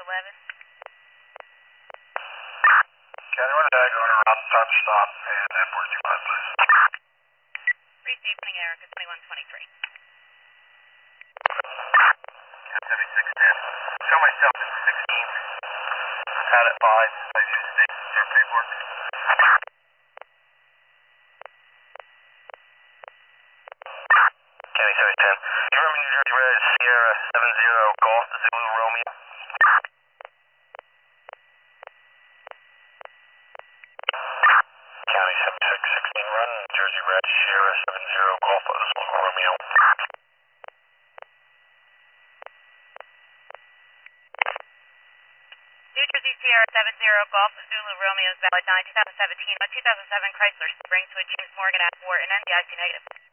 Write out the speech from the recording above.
11. County 1 tag on around time to stop and airport 25, please. Receiving Erica 2123. 7610. Show myself at 16. Out at 5. I do state their paperwork. County 710. You remember New Jersey Red Sierra 70 Golf Zulu Romeo? County 7616 run, Jersey Red Sierra 70 Golf Zulu Romeo. New Jersey Sierra 70 Golf Zulu Romeo is valid 9 2017. 2007 Chrysler Spring Switch James Morgan at 4 and NDIC negative.